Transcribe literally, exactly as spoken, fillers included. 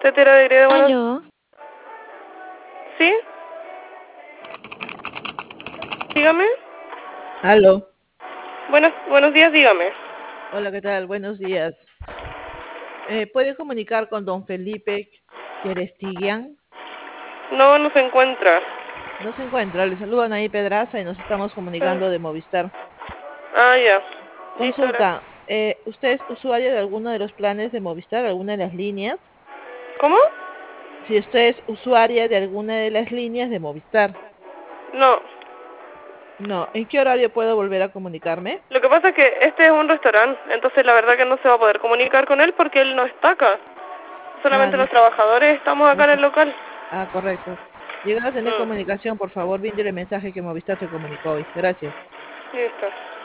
Tetera de Greda, bueno. Aló. ¿Sí? Dígame. Aló. Buenos, buenos días, dígame. Hola, ¿qué tal? Buenos días. Eh, ¿puede comunicar con don Felipe Querestigian? No, no se encuentra. No se encuentra. Le saludan ahí Pedraza y nos estamos Ah, comunicando de Movistar. ah, ya. Listo, gracias. Consulta, eh, ¿usted es usuario de alguno de los planes de Movistar, alguna de las líneas? ¿Cómo? Si usted es usuaria de alguna de las líneas de Movistar. No. No, ¿en qué horario puedo volver a comunicarme? Lo que pasa es que este es un restaurante, entonces la verdad que no se va a poder comunicar con él porque él no está acá. Ah, Solamente no los es- trabajadores estamos no acá en el está. local. Ah, correcto. Llegado a tener Mm, comunicación, por favor, brinde el mensaje que Movistar se comunicó hoy. Gracias. listo.